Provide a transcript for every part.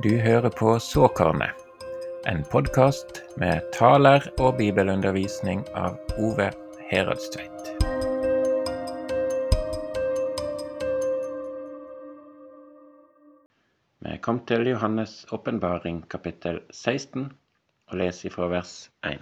Du hører på Såkornet, en podcast med taler og bibelundervisning av Ove Heradstveit. Vi kom til Johannes åpenbaring kapittel 16 og leser fra vers 1.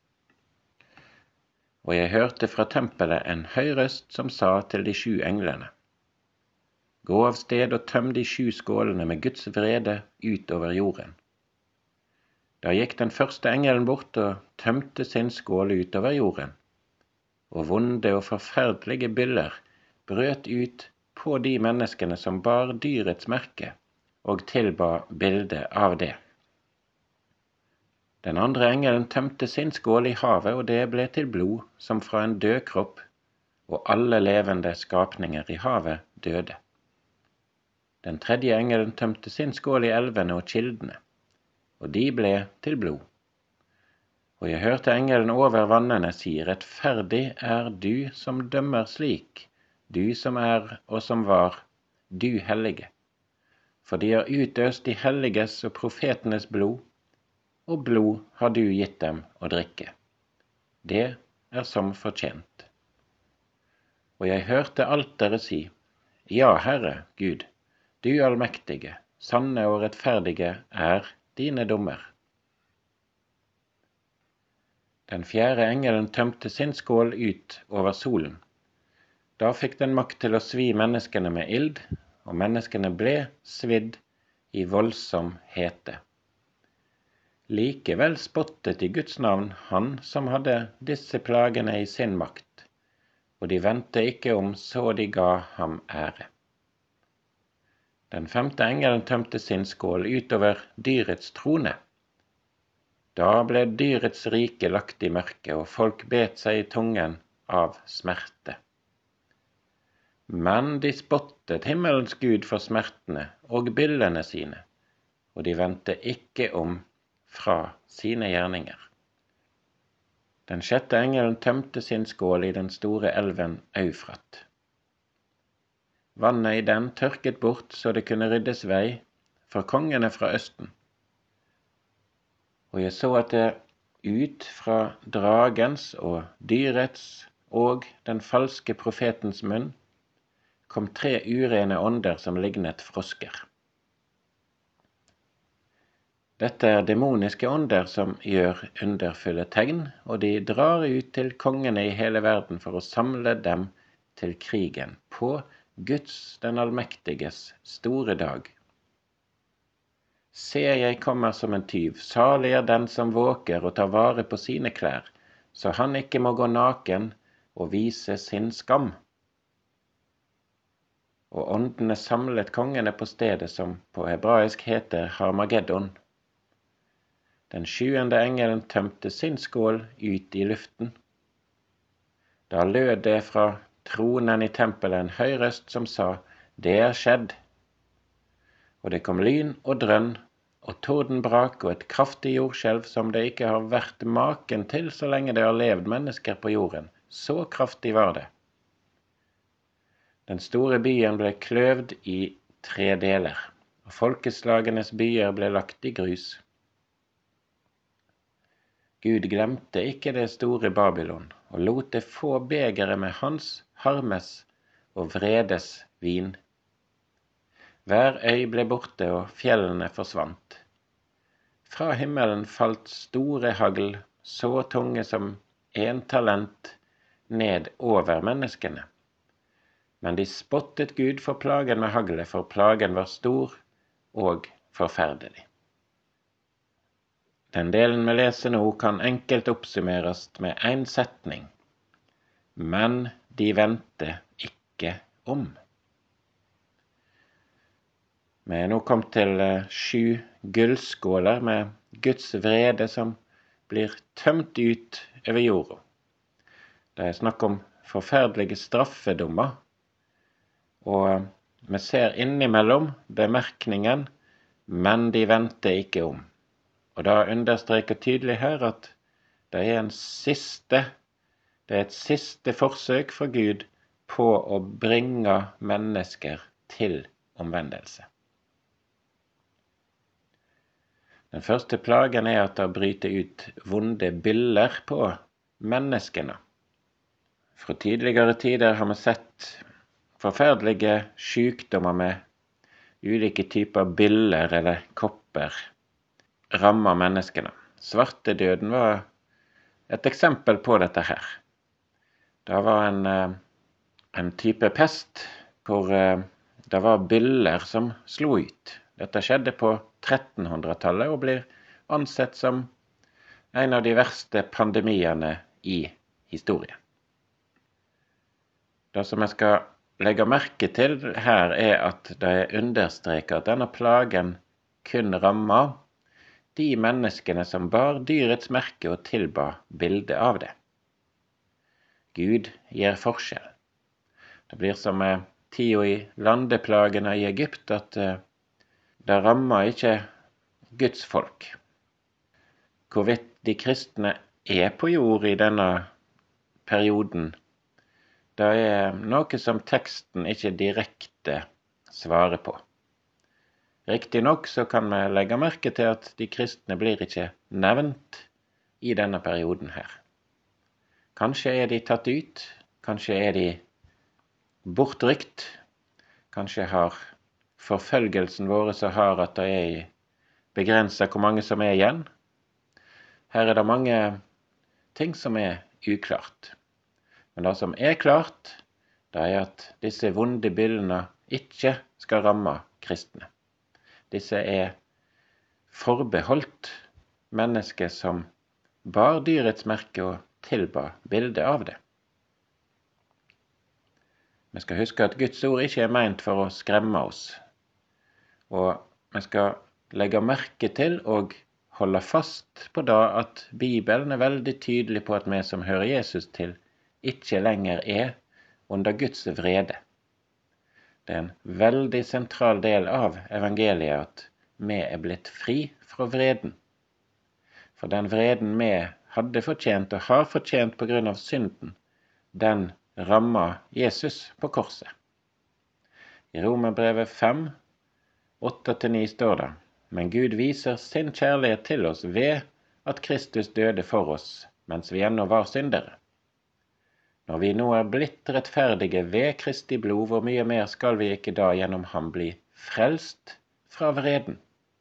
Og jeg hørte fra tempelet en høy røst som sa til de 7 englene: Gå av sted og tøm de 7 skålene med Guds vrede ut over jorden. Da gikk den første engelen bort og tømte sin skål ut over jorden, og vonde og forferdelige byller brøt ut på de menneskene som bar dyrets merke og tilba bildet av det. Den andre engelen tømte sin skål i havet, og det ble til blod som fra en død kropp, og alle levende skapninger i havet døde. Den tredje engelen tømte sin skål i elvene og kildene, og de ble til blod. Og jeg hørte engelen over vannene si: Rettferdig er du som dømmer slik, du som er og som var, du hellige. For de har utøst de helliges og profetenes blod, og blod har du gitt dem å drikke. Det er som fortjent. Og jeg hørte alteret si: Ja, Herre, Gud, du allmektige, sanne og rettferdige er dine dommer. Den fjerde engelen tømte sin skål ut over solen. Da fikk den makt til å svi menneskene med ild, og menneskene ble svidd i voldsom hete. Likevel spottet i Guds navn han som hadde disse plagene i sin makt, og de vendte ikke om så de ga ham ære. Den femte engelen tømte sin skål utover dyrets trone. Da ble dyrets rike lagt i mørke, og folk bet seg i tungen av smerte. Men de spottet himmelens Gud for smertene og byllene sine, og de vendte ikke om fra sine gjerninger. Den sjette engelen tømte sin skål i den store elven Eufrat. Vannet i den tørket bort så det kunne ryddes vei for kongene fra østen. Og jeg så at det ut fra dragens og dyrets og den falske profetens munn kom 3 urene ånder som lignet frosker. Dette er demoniske ånder som gjør underfulle tegn, og de drar ut til kongene i hele verden for å samle dem til krigen på Guds den allmektiges store dag. Se, jeg kommer som en tyv, salig er den som våker og tar vare på sine klær, så han ikke må gå naken og vise sin skam. Og åndene samlet kongene på stedet som på hebraisk heter Harmageddon. Den 7. engelen tømte sin skål ut i luften. Da lød det fra tronen i tempelet en høy røst som sa: Det er skjedd. Og det kom lyn og drønn og tordenbrak og et kraftig jordskjelv som det ikke har vært maken til så lenge det har levd mennesker på jorden. Så kraftig var det. Den store byen ble kløvd i 3 deler, og folkeslagenes byer ble lagt i grus. Gud glemte ikke det store Babylon, og lot det få begere med hans harmes og vredes vin. Hver øy ble borte, og fjellene forsvant. Fra himmelen falt store hagl, så tunge som 1 talent, ned over menneskene. Men de spottet Gud for plagen med haglet, for plagen var stor og forferdelig. Den delen vi leser nå kan enkelt oppsummeres med 1 setning. Men de vendte ikke om. Vi er nå kommet til 7 gullskåler med Guds vrede som blir tømt ut over jorda. Det er snakk om forferdelige straffedommer, og vi ser innimellom bemerkningen «men de vendte ikke om». Og da understreker tydelig her at det er et siste forsøk for Gud på å bringe mennesker til omvendelse. Den første plagen er at det bryter ut vonde byller på menneskene. Fra tidligere tider har vi sett forferdelige sykdommer med ulike typer byller eller kopper ramme menneskene. Svartedøden var et eksempel på dette her. Det var en type pest hvor det var byller som slo ut. Dette skjedde på 1300-tallet og blir ansett som en av de verste pandemiene i historien. Det som jeg skal legge merke til her er at det er understreket at denne plagen kun rammer de menneskene som bar dyrets merke og tilba bildet av det. Gud gjør forskjell. Det blir som tida i landeplagene i Egypt at det rammer ikke Guds folk. Hvorvidt de kristne er på jord i denne perioden, det er noe som teksten ikke direkte svarer på. Riktig nok så kan vi legge merke til at de kristne blir ikke nevnt i denne perioden her. Kanskje er de tatt ut, kanskje er de bortrykt, kanskje har forfølgelsen våre så hard at det er begrenset hvor mange som er igjen. Her er det mange ting som er uklart. Men det som er klart, det er at disse vonde byllene ikke skal ramme kristne. Disse er forbeholdt mennesker som bar dyrets merke og tilba bildet av det. Vi skal huske at Guds ord ikke er ment for å skremme oss. Og vi skal legge merke til og holde fast på det at Bibelen er veldig tydelig på at vi som hører Jesus til, ikke lenger er under Guds vrede. Det er en veldig sentral del av evangeliet at vi er blitt fri fra vreden. For den vreden vi hadde fortjent og har fortjent på grunn av synden, den rammer Jesus på korset. I Romerbrevet 5, 8-9 står det: Men Gud viser sin kjærlighet til oss ved at Kristus døde for oss, mens vi ennå var syndere. Når vi nå er blitt rettferdige ved Kristi blod, hvor mye mer skal vi ikke da gjennom ham bli frelst fra vreden?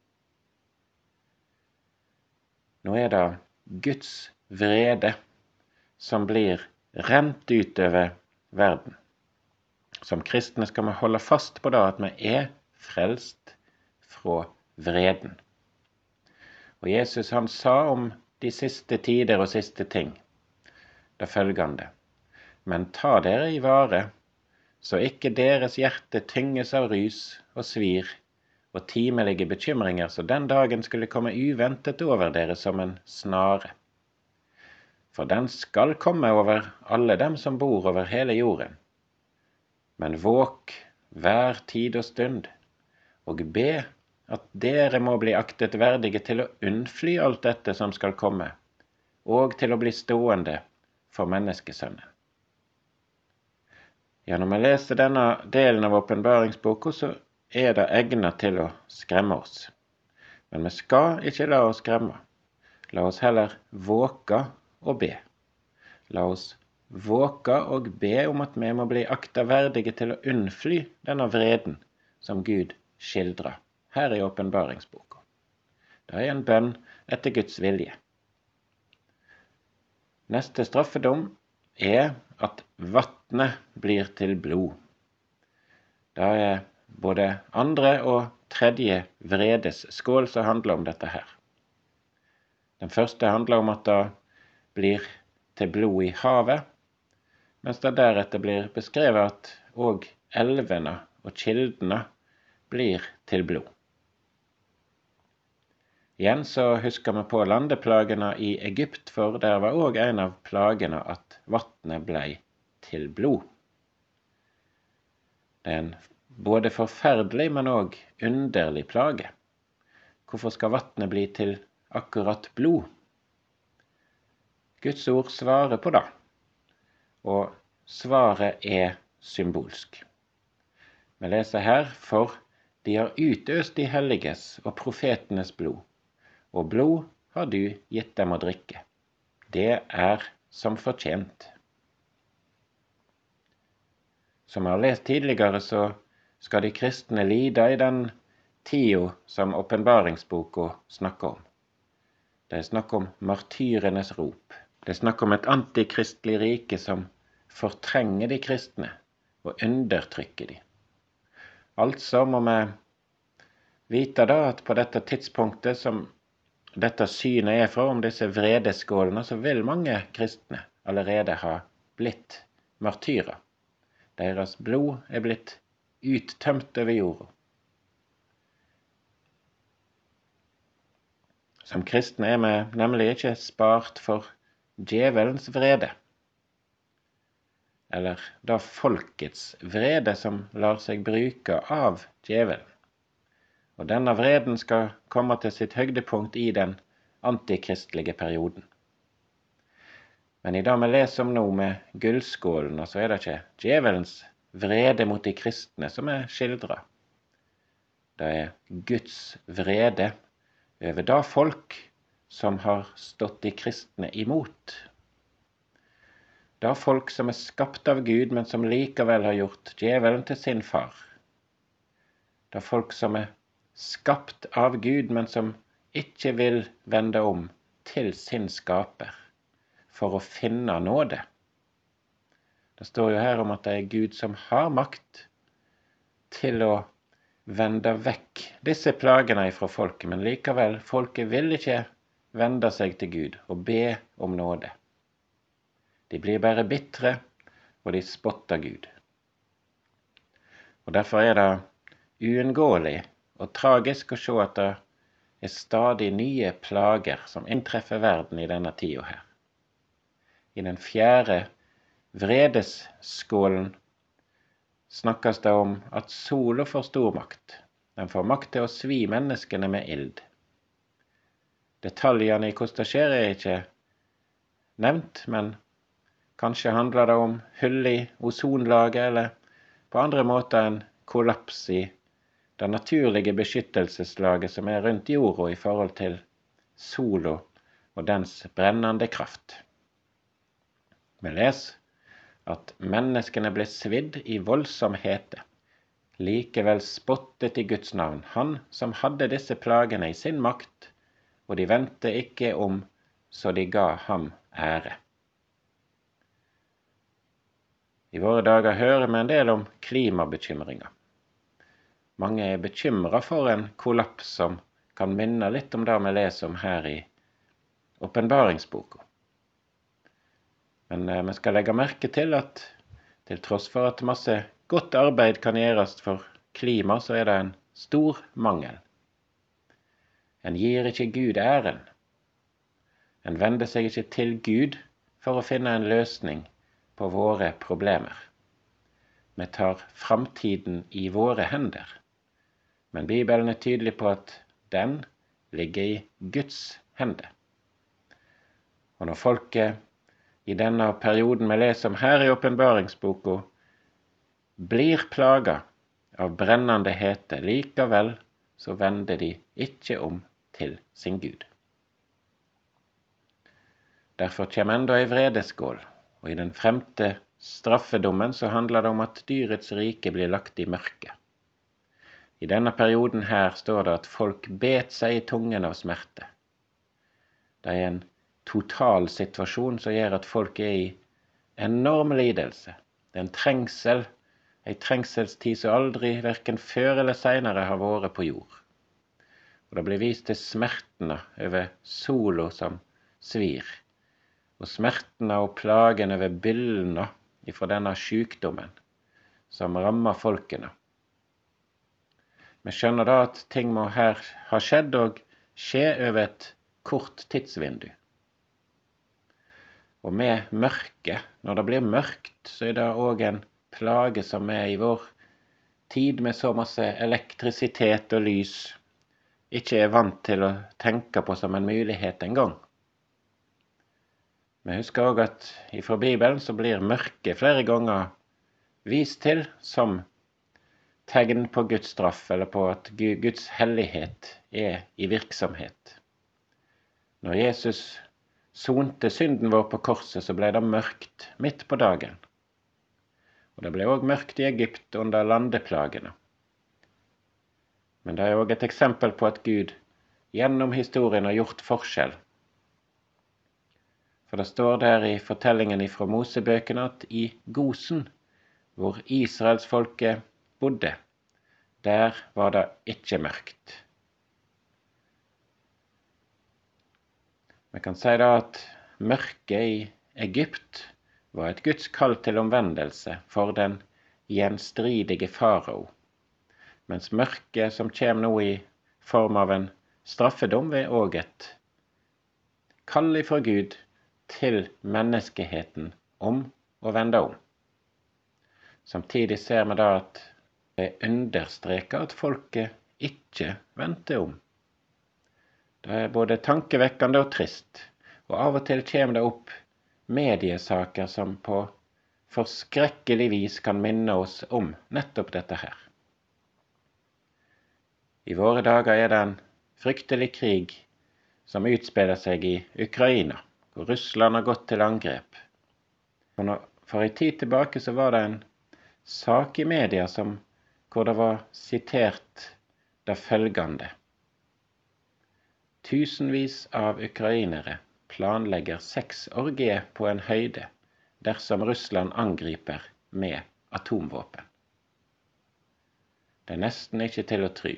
Nå er det Guds vrede som blir rent utover verden. Som kristne skal vi holde fast på det at vi er frelst fra vreden. Og Jesus han sa om de siste tider og siste ting det følgende: Men ta dere i vare, så ikke deres hjerte tynges av rus og svir og timelige bekymringer, så den dagen skulle komme uventet over dere som en snare. For den skal komme over alle dem som bor over hele jorden. Men våk hver tid og stund, og be at dere må bli aktet verdige til å unnfly alt dette som skal komme, og til å bli stående for menneskesønnen. Gjennom å lese denne delen av åpenbaringsboka så er det egnet til å skremme oss. Men vi skal ikke la oss skremme. La oss heller våke og be. La oss våke og be om at vi må bli akta verdige til å unnfly denne vreden som Gud skildrer her i åpenbaringsboka. Det er en bønn etter Guds vilje. Neste straffedom er at vattnet blir til blod. Det er både andre og tredje vredes skål som handler om dette her. Den første handler om at det blir til blod i havet, mens det deretter blir beskrevet at også elvene og kildene blir til blod. Igjen så husker vi på landeplagene i Egypt, for der var også en av plagene at vattnet ble til blod. Det er en både forferdelig, men også underlig plage. Hvorfor skal vattnet bli til akkurat blod? Guds ord svarer på det, og svaret er symbolsk. Vi leser her: For de har utøst de helliges og profetenes blod, og blod har du gitt dem å drikke. Det som fortjent. Som jeg har lest tidligere, så skal de kristne lide i den tida som åpenbaringsboka snakker om. Det er snakk om martyrenes rop. Det er snakk om et antikristlig rike som fortrenger de kristne og undertrykker de. Altså må vi vite da at på dette tidspunktet som dette synet fra om disse vredeskålene, så vil mange kristne allerede ha blitt martyrer. Deres blod er blitt uttømt over jorda. Som kristne er vi nemlig ikke spart for djevelens vrede, eller da folkets vrede som lar seg bruke av djevelen. Og denne vreden skal komme til sitt høydepunkt i den antikristelige perioden. Men i det vi leser om nå med gullskålen, så er det ikke djevelens vrede mot de kristne som er skildret. Det er Guds vrede over det folk som har stått de kristne imot. Det folk som er skapt av Gud, men som likevel har gjort djevelen til sin far. Det folk som er skapt av Gud, men som ikke vil vende om til sin skaper for å finne nåde. Det står jo her om at det er Gud som har makt til å vende vekk disse plagene fra folket, men likevel, folket vil ikke vende seg til Gud og be om nåde. De blir bare bitre, og de spotter Gud. Og derfor er det uunngåelig og tragisk å se at det er stadig nye plager som inntreffer verden i denne tida her. I den 4. vredesskålen snakkes det om at sola får stor makt. Den får makt til å svi menneskene med ild. Detaljene i hvordan det skjer er ikke nevnt, men kanskje handler det om hull i ozonlaget, eller på andre måter en kollaps i det naturlige beskyttelseslaget som er rundt jorda i forhold til sola og dens brennende kraft. Vi leser at menneskene ble svidd i voldsom hete. Likevel spottet i Guds navn han som hadde disse plagene i sin makt, og de vendte ikke om, så de ga ham ære. I våre dager hører vi en del om klimabekymringer. Mange er bekymret for en kollaps som kan minne litt om det vi leser om her i åpenbaringsboka. Men vi skal legge merke til at til tross for at masse godt arbeid kan gjøres for klima, så er det en stor mangel. En gir ikke Gud æren. En vender seg ikke til Gud for å finne en løsning på våre problemer. Vi tar framtiden i våre hender. Men Bibelen er tydelig på at den ligger i Guds hender. Og når folket i denne perioden vi leser om her i åpenbaringsboka blir plaga av brennende hete, likevel så vender de ikke om til sin Gud. Derfor kommer enda en vredeskål, og i den 5. straffedommen så handler det om at dyrets rike blir lagt i mørke. I denne perioden her står det at folk bet seg i tungen av smerte. Det er en total situasjon som gjør at folk er i enorm lidelse. Det er en trengselstid som aldri, hverken før eller senere, har vært på jord. Og det blir vist til smertene over sola som svir, og smertene og plagen over byllene ifra denne sykdommen som rammer folkene. Vi skjønner da at ting må her ha skjedd og skje over et kort tidsvindu. Og med mørke, når det blir mørkt, så er det også en plage som er i vår tid med så masse elektrisitet og lys, ikke er vant til å tenke på som en mulighet en gang. Vi husker også at fra Bibelen så blir mørke flere ganger vist til som tegn på Guds straff, eller på at Guds hellighet er i virksomhet. Når Jesus sonte synden vår på korset, så ble det mørkt midt på dagen. Og det ble også mørkt i Egypt under landeplagene. Men det er også et eksempel på at Gud gjennom historien har gjort forskjell. For det står der i fortellingen fra Mosebøkene at i Gosen, hvor Israelsfolket bodde, der var det ikke mørkt. Vi kan si da at mørket i Egypt var et Guds kall til omvendelse for den gjenstridige farao, mens mørket som kommer nå i form av en straffedom er også et kall ifra Gud til menneskeheten om å vende om. Samtidig ser vi da at det understreker at folket ikke vendte om. Det er både tankevekkende og trist, og av og til kommer det opp mediesaker som på forskrekkelig vis kan minne oss om nettopp dette her. I våre dager er det en fryktelig krig som utspiller seg i Ukraina, hvor Russland har gått til angrep. For en tid tilbake så var det en sak i media hvor det var sitert det følgende: Tusenvis av ukrainere planlegger sexorgie på en høyde dersom Russland angriper med atomvåpen. Det er nesten ikke til å tro.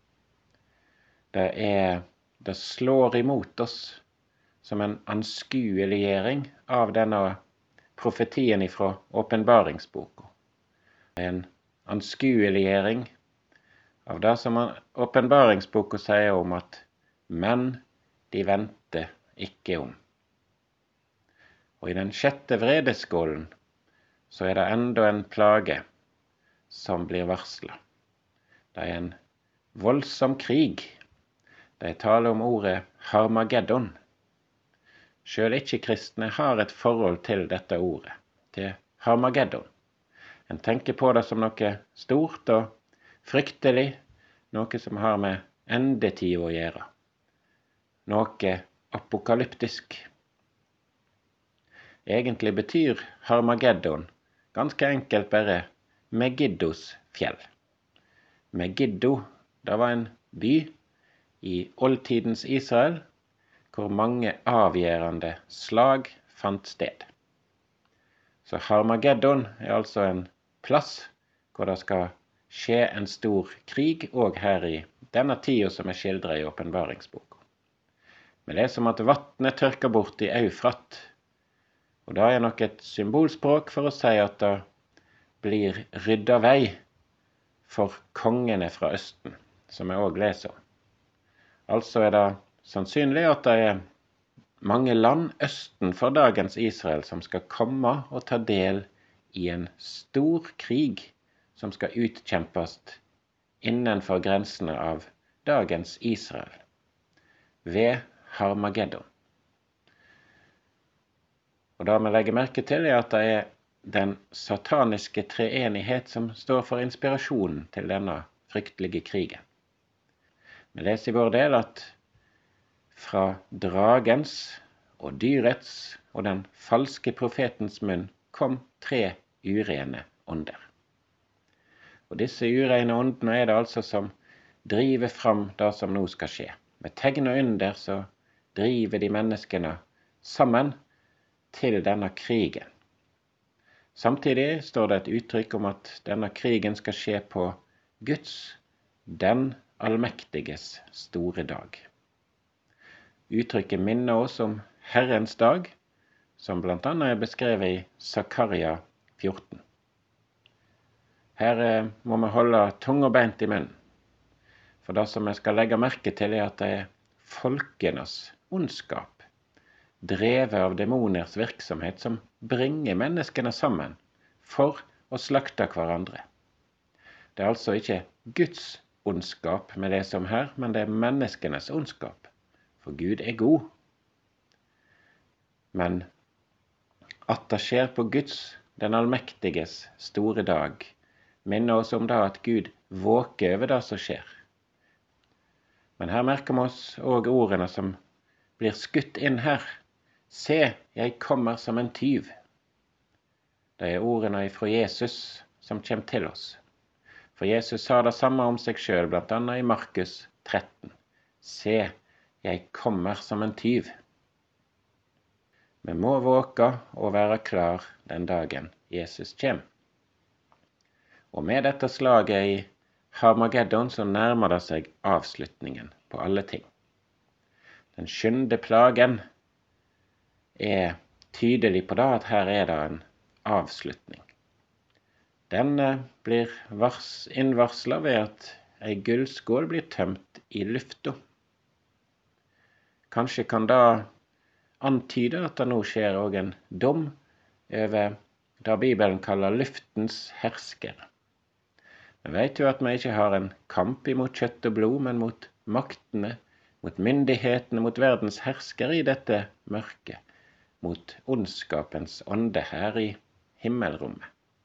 Det slår imot oss som en anskueliggjøring av denne profetien ifra åpenbaringsboka. Det er en anskueliggjøring av det som åpenbaringsboka sier om at men de venter ikke om. Og i den 6. vredeskålen så er det enda en plage som blir varslet. Det er en voldsom krig. Det er tale om ordet Harmageddon. Selv ikke-kristne har et forhold til dette ordet, til Harmageddon. En tenker på det som noe stort og fryktelig, noe som har med endetid å gjøre. Noe apokalyptisk. Egentlig betyr Harmageddon ganske enkelt bare Megiddos fjell. Megiddo, det var en by i oldtidens Israel, hvor mange avgjørende slag fant sted. Så Harmageddon er altså en plass hvor det skal skje en stor krig, og her i denne tida som er skildret i åpenbaringsboka. Vi leser om at vattnet tørker bort i Eufrat, og det er nok et symbolspråk for å si at det blir ryddet vei for kongene fra Østen, som vi også leser om. Altså er det sannsynlig at det er mange land østen for dagens Israel som skal komme og ta del i en stor krig som skal utkjempes innenfor grensene av dagens Israel, ved Harmageddon. Og det vi legger merke til er at det er den sataniske treenighet som står for inspirasjonen til denne fryktelige krigen. Vi leser i vår del at fra dragens og dyrets og den falske profetens munn kom 3 urene ånder. Og disse urene åndene er det altså som driver fram det som nå skal skje. Med tegn og under så driver de menneskene sammen til denne krigen. Samtidig står det et uttrykk om at denne krigen skal skje på Guds, den allmektiges store dag. Uttrykket minner oss om Herrens dag, som blant annet er beskrevet i Zakaria 14. Her må vi holde tunga beint i munnen, for det som vi skal legge merke til er at det er folkenes ondskap, drevet av demoners virksomhet, som bringer menneskene sammen for å slakte hverandre. Det er altså ikke Guds ondskap vi leser om her, men det er menneskenes ondskap, for Gud er god. Men at det skjer på Guds, den allmektiges, store dag, minner oss om det at Gud våker over det som skjer. Men her merker vi oss også ordene som blir skutt inn her. Se, jeg kommer som en tyv. Det er ordene fra Jesus som kommer til oss. For Jesus sa det samme om seg selv, blant annet i Markus 13. Se, jeg kommer som en tyv. Vi må våke og være klar den dagen Jesus kommer. Og med dette slaget i Harmageddon så nærmer det seg avslutningen på alle ting. Den 7. plagen er tydelig på det at her er det en avslutning. Den blir innvarslet ved at en gullskål blir tømt i lufta. Kanskje kan det antyde at det nå skjer også en dom over det Bibelen kaller luftens herskere. Vi vet jo at vi ikke har en kamp imot kjøtt og blod, men mot maktene, mot myndighetene, mot verdens herskere i dette mørket, mot ondskapens ånde her i himmelrommet.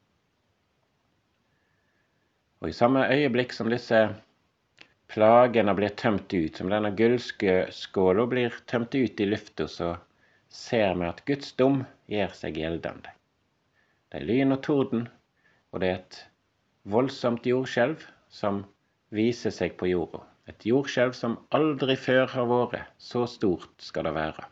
Og i samme øyeblikk som disse plagene blir tømt ut, som denne gullskåla blir tømt ut i lufta, så ser vi at Guds dom gjør seg gjeldende. Det er lyn og torden, og det er et voldsomt jordskjelv som viser seg på jorda. Et jordskjelv som aldri før har vært, så stort skal det være.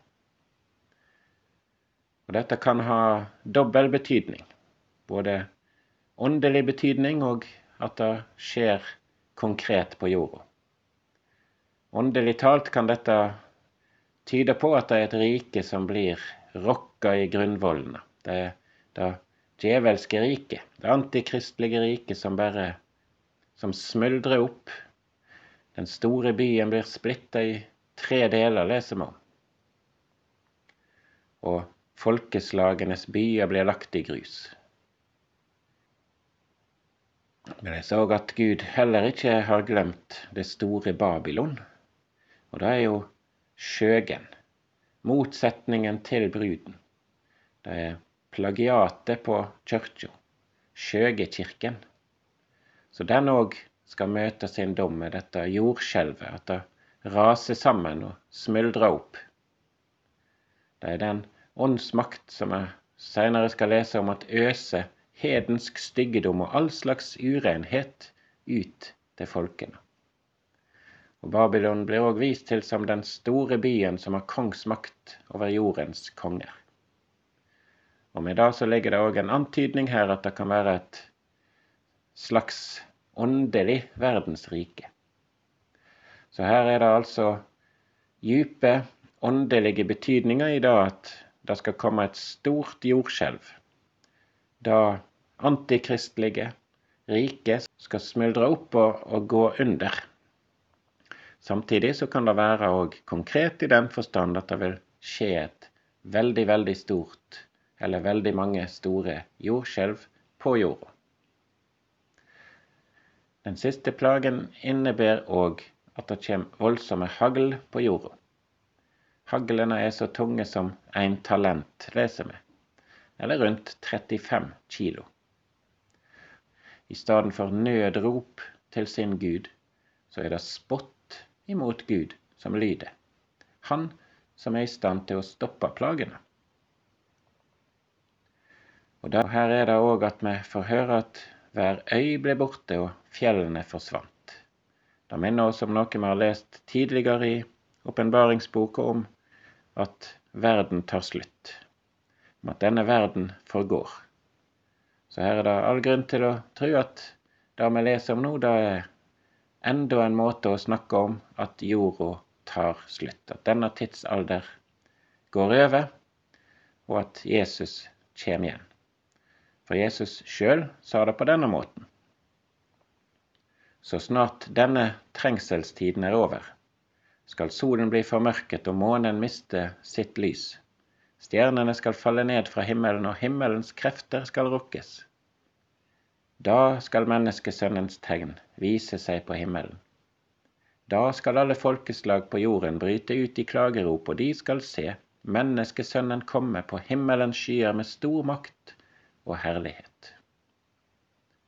Og dette kan ha dobbel betydning, både åndelig betydning og at det skjer konkret på jorda. Åndelig talt kan dette tyde på at det er et rike som blir rokket i grunnvollene. Det er det djevelske rike, det antikristelige rike som smuldrer opp. Den store byen blir splittet i 3 deler, leser vi om. Og folkeslagenes byer blir lagt i grus. Men jeg så at Gud heller ikke har glemt det store Babylon. Og det er jo skjøgen, motsetningen til bruden. Det er plagiatet på kyrkja, skjøgekirken. Så den også skal møte sin dom med dette jordskjelvet, at det raser sammen og smuldrer opp. Det er den åndsmakt som jeg senere skal lese om at øser hedensk styggedom og all slags urenhet ut til folkene. Og Babylon blir også vist til som den store byen som har kongsmakt over jordens konger. Og med det så ligger det også en antydning her at det kan være et slags åndelig verdensrike. Så her er det altså dype åndelige betydninger i det at det skal komme et stort jordskjelv. Det antikristelige riket skal smuldre opp og gå under. Samtidig så kan det være også konkret i den forstand at det vil skje et veldig, veldig stort eller veldig mange store jordskjelv på jorda. Den siste plagen innebærer også at det kommer voldsomme hagl på jorda. Haglene er så tunge som 1 talent, leser vi, eller rundt 35 kilo. I stedet for nødrop til sin Gud, så er det spott imot Gud som lyder. Han som er i stand til å stoppe plagene. Og her er det også at vi får høre at hver øy ble borte og fjellene forsvant. Det minner oss om noe vi har lest tidligere i åpenbaringsboka om at verden tar slutt, om at denne verden forgår. Så her er det all grunn til å tro at det vi leser om nå, det er enda en måte å snakke om at jorda tar slutt, at denne tidsalder går over, og at Jesus kommer igjen. For Jesus selv sa det på denne måten. Så snart denne trengselstiden er over, skal solen bli formørket og månen miste sitt lys. Stjernene skal falle ned fra himmelen, og himmelens krefter skal rokkes. Da skal menneskesønnens tegn vise seg på himmelen. Da skal alle folkeslag på jorden bryte ut i klagerop, og de skal se menneskesønnen komme på himmelens skyer med stor makt og herlighet.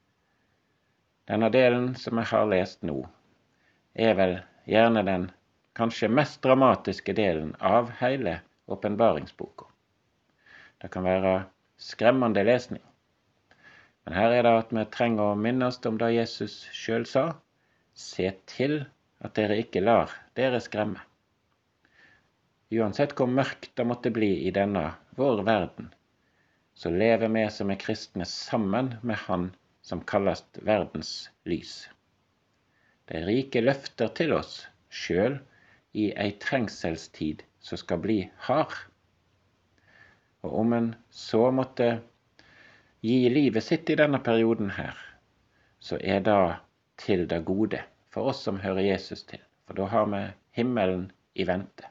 Denne delen som jeg har lest nå, er vel gjerne den kanskje mest dramatiske delen av hele åpenbaringsboka. Det kan være skremmende lesning. Men her er det at vi trenger å minne oss om det Jesus selv sa: se til at dere ikke lar dere skremme. Uansett hvor mørkt det måtte bli i denne vår verden, så lever vi som er kristne sammen med Han som kalles verdens lys. Det er rike løfter til oss, selv i ei trengselstid som skal bli hard. Og om en så måtte gi livet sitt i denne perioden her, så er det til det gode for oss som hører Jesus til, for da har vi himmelen i vente.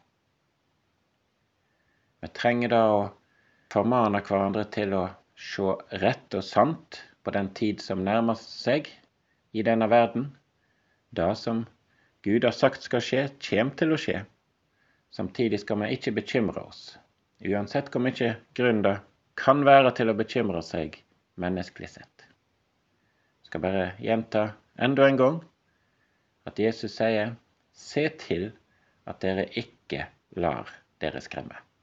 Vi trenger da å formane hverandre til å se rett og sant på den tid som nærmer seg i denne verden. Det som Gud har sagt skal skje, kommer til å skje. Samtidig skal vi ikke bekymre oss, uansett hvor mye grunn det kan være til å bekymre seg menneskelig sett. Jeg skal bare gjenta enda en gang at Jesus sier: se til at dere ikke lar dere skremme.